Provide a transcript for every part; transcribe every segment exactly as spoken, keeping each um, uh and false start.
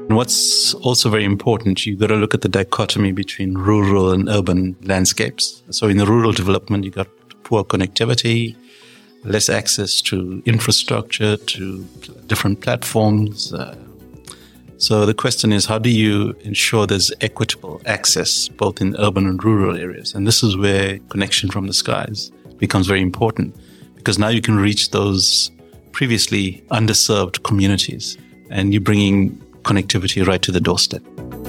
And what's also very important, you've got to look at the dichotomy between rural and urban landscapes. So in the rural development, you've got poor connectivity, less access to infrastructure, to different platforms. Uh, so the question is, how do you ensure there's equitable access both in urban and rural areas? And this is where connection from the skies becomes very important, because now you can reach those previously underserved communities and you're bringing connectivity right to the doorstep.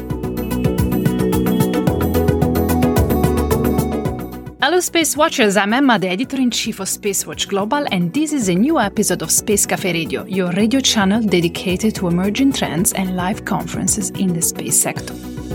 Hello Space Watchers, I'm Emma, the editor-in-chief of Spacewatch Global, and this is a new episode of Space Cafe Radio, your radio channel dedicated to emerging trends and live conferences in the space sector.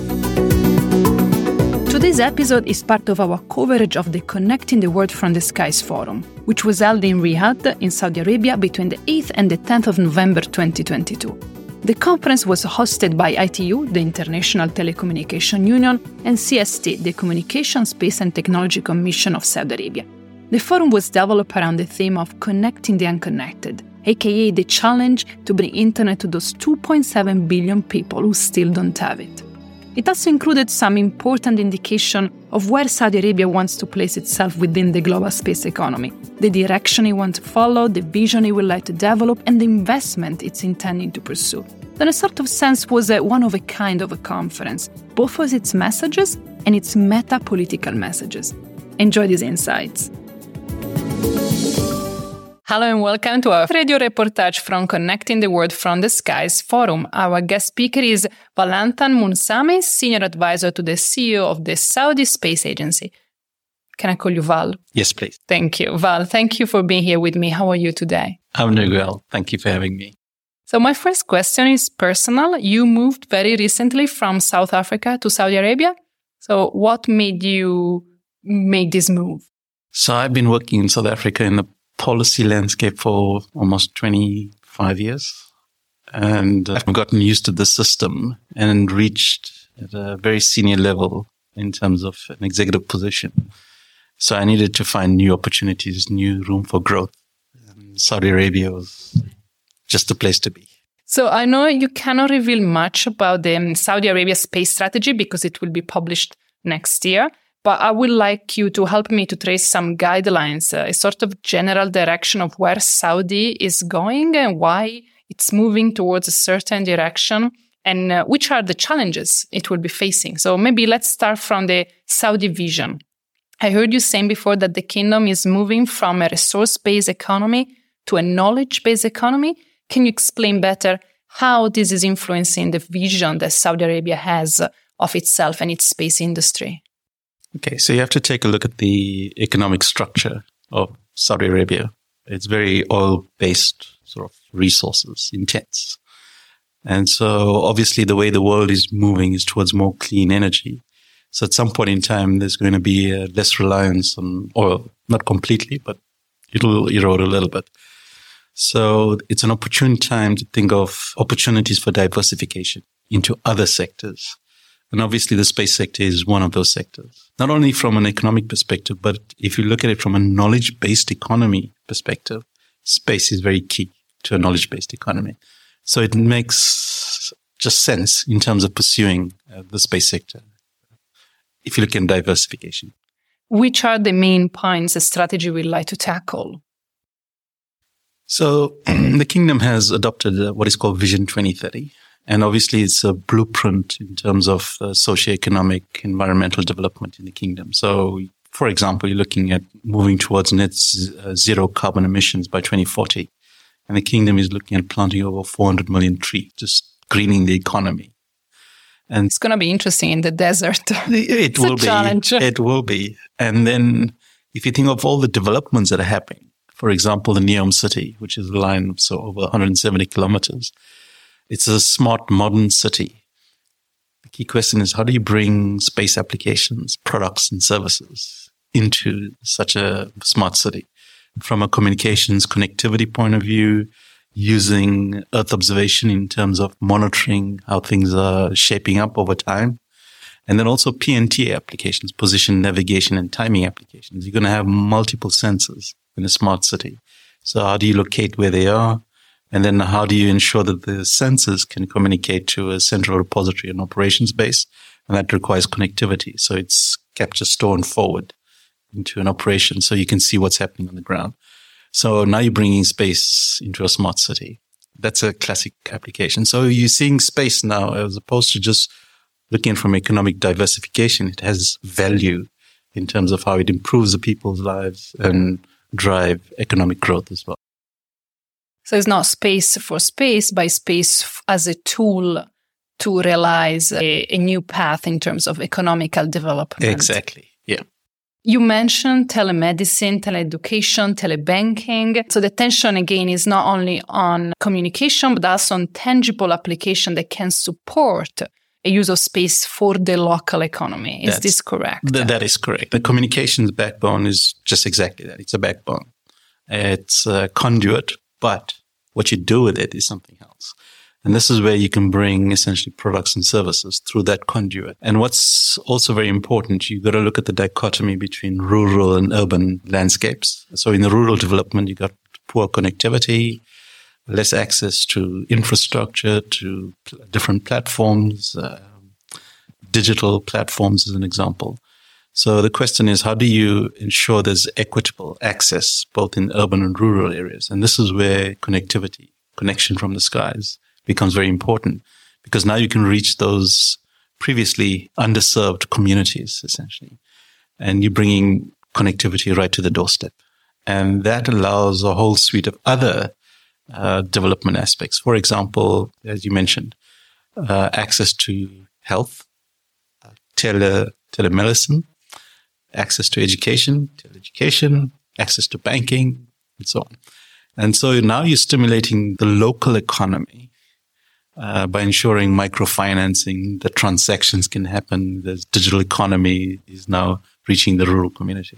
Today's episode is part of our coverage of the Connecting the World from the Skies Forum, which was held in Riyadh in Saudi Arabia between the eighth and the tenth of November twenty twenty-two. The conference was hosted by I T U, the International Telecommunication Union, and C S T, the Communication, Space and Technology Commission of Saudi Arabia. The forum was developed around the theme of connecting the unconnected, aka the challenge to bring internet to those two point seven billion people who still don't have it. It also included some important indication of where Saudi Arabia wants to place itself within the global space economy, the direction it wants to follow, the vision it would like to develop, and the investment it's intending to pursue. So in a sort of sense was a one of a kind of a conference, both with its messages and its meta-political messages. Enjoy these insights. Hello and welcome to our radio reportage from Connecting the World from the Skies Forum. Our guest speaker is Valentin Munsami, Senior Advisor to the C E O of the Saudi Space Agency. Can I call you Val? Yes, please. Thank you. Val, thank you for being here with me. How are you today? I'm doing well. Thank you for having me. So my first question is personal. You moved very recently from South Africa to Saudi Arabia. So what made you make this move? So I've been working in South Africa in the policy landscape for almost twenty-five years. And I've gotten used to the system and reached at a very senior level in terms of an executive position. So I needed to find new opportunities, new room for growth. And Saudi Arabia was just the place to be. So I know you cannot reveal much about the Saudi Arabia space strategy because it will be published next year. But I would like you to help me to trace some guidelines, uh, a sort of general direction of where Saudi is going and why it's moving towards a certain direction and uh, which are the challenges it will be facing. So maybe let's start from the Saudi vision. I heard you saying before that the kingdom is moving from a resource-based economy to a knowledge-based economy. Can you explain better how this is influencing the vision that Saudi Arabia has of itself and its space industry? Okay, so you have to take a look at the economic structure of Saudi Arabia. It's very oil-based sort of resources, intense. And so obviously the way the world is moving is towards more clean energy. So at some point in time, there's going to be uh, less reliance on oil, not completely, but it'll erode a little bit. So it's an opportune time to think of opportunities for diversification into other sectors. And obviously the space sector is one of those sectors, not only from an economic perspective, but if you look at it from a knowledge-based economy perspective, space is very key to a knowledge-based economy. So it makes just sense in terms of pursuing uh, the space sector, if you look at diversification. Which are the main points the strategy would like to tackle? So the kingdom has adopted uh, what is called Vision twenty thirty. And obviously, it's a blueprint in terms of uh, socioeconomic, environmental development in the kingdom. So, for example, you're looking at moving towards net z- uh, zero carbon emissions by twenty forty. And the kingdom is looking at planting over four hundred million trees, just greening the economy. And it's going to be interesting in the desert. It will be. Challenge. It will be. And then if you think of all the developments that are happening, for example, the NEOM city, which is a line of so over one hundred seventy kilometers, it's a smart, modern city. The key question is, how do you bring space applications, products, and services into such a smart city? From a communications connectivity point of view, using Earth observation in terms of monitoring how things are shaping up over time. And then also P N T applications, position, navigation, and timing applications. You're going to have multiple sensors in a smart city. So how do you locate where they are? And then how do you ensure that the sensors can communicate to a central repository and operations base? And that requires connectivity. So it's capture, store, and forward into an operation so you can see what's happening on the ground. So now you're bringing space into a smart city. That's a classic application. So you're seeing space now as opposed to just looking from economic diversification. It has value in terms of how it improves the people's lives and drive economic growth as well. So it's not space for space, but space as a tool to realize a, a new path in terms of economical development. Exactly, yeah. You mentioned telemedicine, teleeducation, telebanking. So the attention, again, is not only on communication, but also on tangible application that can support a use of space for the local economy. Is That's, this correct? Th- that is correct. The communications backbone is just exactly that. It's a backbone. It's a conduit, but what you do with it is something else. And this is where you can bring essentially products and services through that conduit. And what's also very important, you've got to look at the dichotomy between rural and urban landscapes. So in the rural development, you've got poor connectivity, less access to infrastructure, to pl- different platforms, uh, digital platforms as an example. So the question is, how do you ensure there's equitable access both in urban and rural areas? And this is where connectivity, connection from the skies, becomes very important, because now you can reach those previously underserved communities, essentially. And you're bringing connectivity right to the doorstep. And that allows a whole suite of other uh, development aspects. For example, as you mentioned, uh, access to health, uh, tele telemedicine, access to education, teleeducation, access to banking, and so on. And so now you're stimulating the local economy uh, by ensuring microfinancing, the transactions can happen. The digital economy is now reaching the rural community.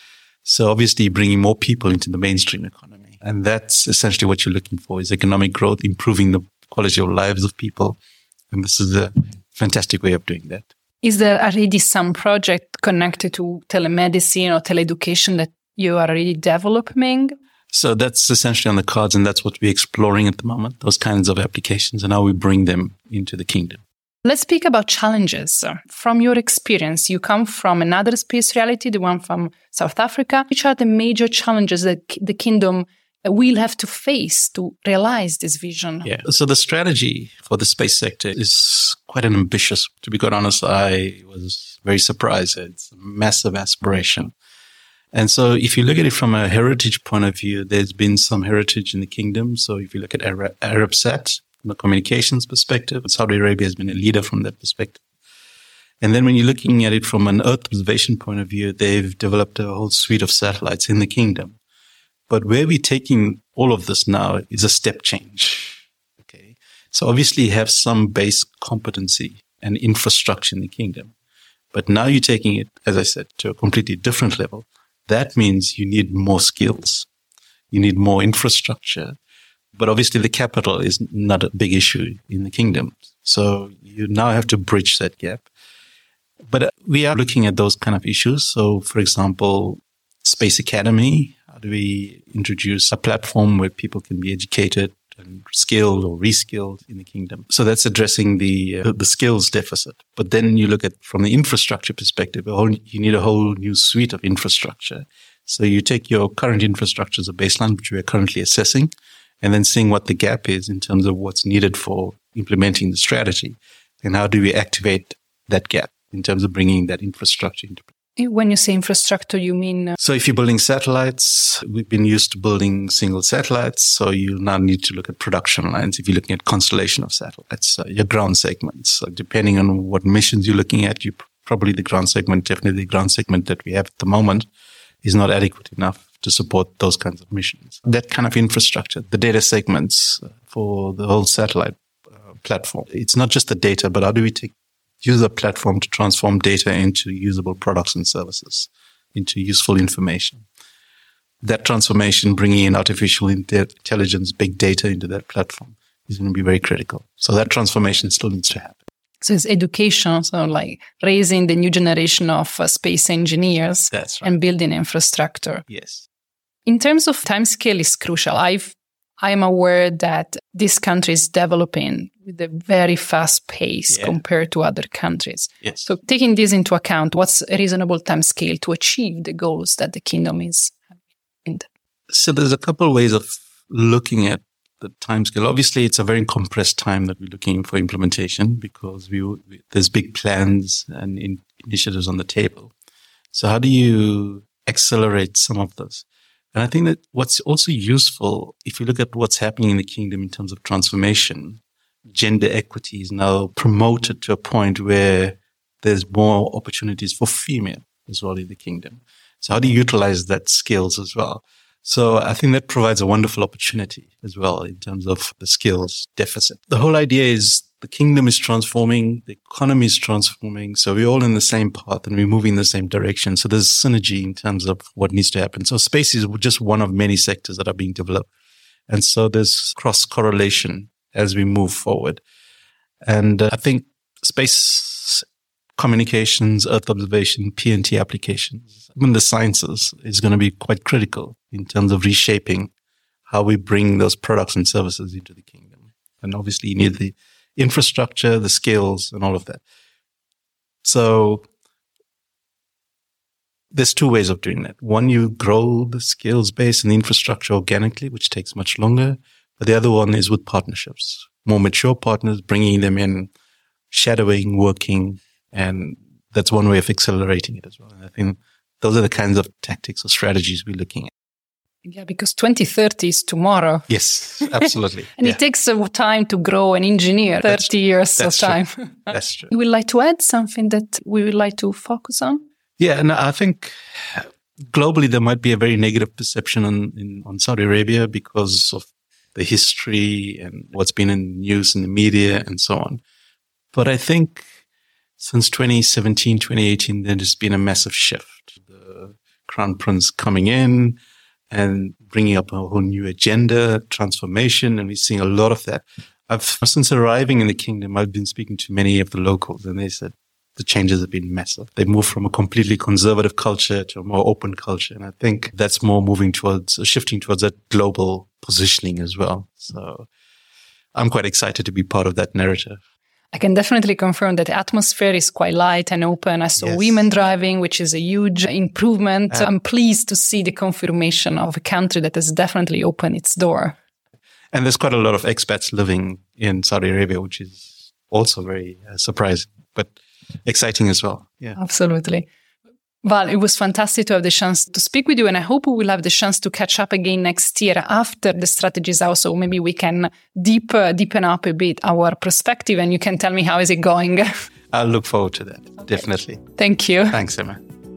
So obviously bringing more people into the mainstream economy. And that's essentially what you're looking for, is economic growth, improving the quality of lives of people. And this is a fantastic way of doing that. Is there already some project connected to telemedicine or teleeducation that you are already developing? So that's essentially on the cards, and that's what we're exploring at the moment, those kinds of applications, and how we bring them into the kingdom. Let's speak about challenges. From your experience, you come from another space reality, the one from South Africa. Which are the major challenges that the kingdom will have to face to realize this vision? Yeah. So the strategy for the space sector is quite an ambitious. To be quite honest, I was very surprised. It's a massive aspiration. And so if you look at it from a heritage point of view, there's been some heritage in the kingdom. So if you look at Arab, Arabsat, from a communications perspective, Saudi Arabia has been a leader from that perspective. And then when you're looking at it from an Earth observation point of view, they've developed a whole suite of satellites in the kingdom. But where we're taking all of this now is a step change. Okay. So obviously you have some base competency and infrastructure in the kingdom. But now you're taking it, as I said, to a completely different level. That means you need more skills. You need more infrastructure. But obviously the capital is not a big issue in the kingdom. So you now have to bridge that gap. But we are looking at those kind of issues. So, for example, Space Academy. How do we introduce a platform where people can be educated and skilled or reskilled in the kingdom? So that's addressing the uh, the skills deficit. But then you look at from the infrastructure perspective, a whole, you need a whole new suite of infrastructure. So you take your current infrastructure as a baseline, which we are currently assessing, and then seeing what the gap is in terms of what's needed for implementing the strategy. And how do we activate that gap in terms of bringing that infrastructure into play? When you say infrastructure, you mean? Uh... So if you're building satellites, we've been used to building single satellites. So you now need to look at production lines. If you're looking at constellation of satellites, uh, your ground segments, so depending on what missions you're looking at, you probably the ground segment, definitely the ground segment that we have at the moment is not adequate enough to support those kinds of missions. That kind of infrastructure, the data segments for the whole satellite uh, platform. It's not just the data, but how do we take use a platform to transform data into usable products and services, into useful information. That transformation, bringing in artificial intelligence, big data into that platform is going to be very critical. So that transformation still needs to happen. So it's education, so like raising the new generation of uh, space engineers. That's right. And building infrastructure. Yes. In terms of timescale is crucial. I've I'm aware that this country is developing with a very fast pace yeah. compared to other countries. Yes. So taking this into account, what's a reasonable time scale to achieve the goals that the kingdom is in? So there's a couple of ways of looking at the time scale. Obviously, it's a very compressed time that we're looking for implementation because we, we there's big plans and in, initiatives on the table. So how do you accelerate some of those? And I think that what's also useful, if you look at what's happening in the kingdom in terms of transformation, gender equity is now promoted to a point where there's more opportunities for female as well in the kingdom. So how do you utilize that skills as well? So I think that provides a wonderful opportunity as well in terms of the skills deficit. The whole idea is the kingdom is transforming, the economy is transforming. So we're all in the same path and we're moving in the same direction. So there's synergy in terms of what needs to happen. So space is just one of many sectors that are being developed. And so there's cross correlation as we move forward. And uh, I think space communications, Earth observation, P and T applications, even the sciences is going to be quite critical in terms of reshaping how we bring those products and services into the kingdom. And obviously you need the infrastructure, the skills, and all of that. So there's two ways of doing that. One, you grow the skills base and the infrastructure organically, which takes much longer. But the other one is with partnerships, more mature partners, bringing them in, shadowing, working, and that's one way of accelerating it as well. And I think those are the kinds of tactics or strategies we're looking at. Yeah, because twenty thirty is tomorrow. Yes, absolutely. and yeah. it takes some time to grow an engineer, that's, thirty years that's of time. True. That's true. You would like to add something that we would like to focus on? Yeah, and I think globally there might be a very negative perception on, in, on Saudi Arabia because of the history and what's been in news in the media and so on. But I think since twenty seventeen, twenty eighteen, there's been a massive shift. The Crown Prince coming in and bringing up a whole new agenda, transformation, and we're seeing a lot of that. I've, since arriving in the kingdom, I've been speaking to many of the locals, and they said the changes have been massive. They moved from a completely conservative culture to a more open culture, and I think that's more moving towards, uh, shifting towards that global positioning as well. So I'm quite excited to be part of that narrative. I can definitely confirm that the atmosphere is quite light and open. I saw yes. women driving, which is a huge improvement. Uh, I'm pleased to see the confirmation of a country that has definitely opened its door. And there's quite a lot of expats living in Saudi Arabia, which is also very uh, surprising, but exciting as well. Yeah, absolutely. Val, it was fantastic to have the chance to speak with you, and I hope we will have the chance to catch up again next year after the strategy is out, so maybe we can deep, uh, deepen up a bit our perspective, and you can tell me how is it going. I'll look forward to that, okay. Definitely. Thank you. Thanks, Emma.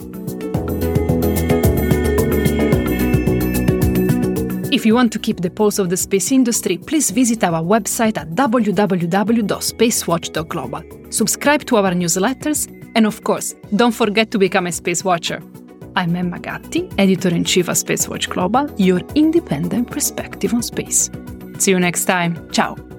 If you want to keep the pulse of the space industry, please visit our website at w w w dot spacewatch dot global. Subscribe to our newsletters, and of course, don't forget to become a Space Watcher. I'm Emma Gatti, Editor-in-Chief of Spacewatch Global, your independent perspective on space. See you next time. Ciao.